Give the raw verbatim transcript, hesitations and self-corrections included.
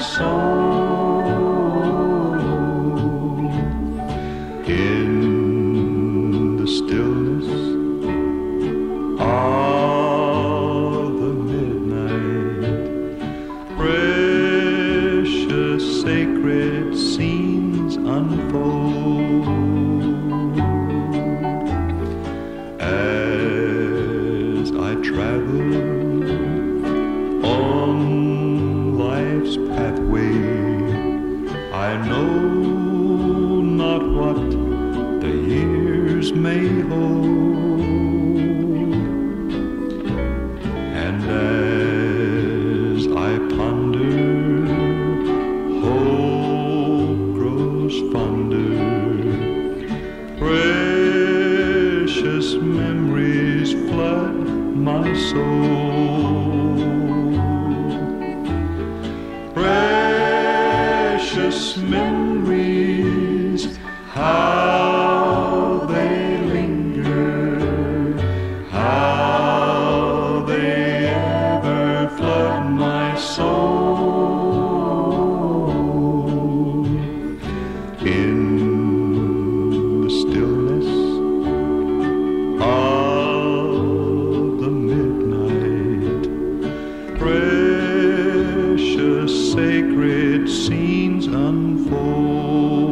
soul. In the stillness of the midnight, precious sacred scenes unfold. As I travel on life's pathway, I know not what the years may hold. And as I ponder, hope grows fonder. Precious memories flood my soul. Precious memories, how they linger, how they ever flood my soul. In the stillness of the midnight, precious sacred scenes unfold.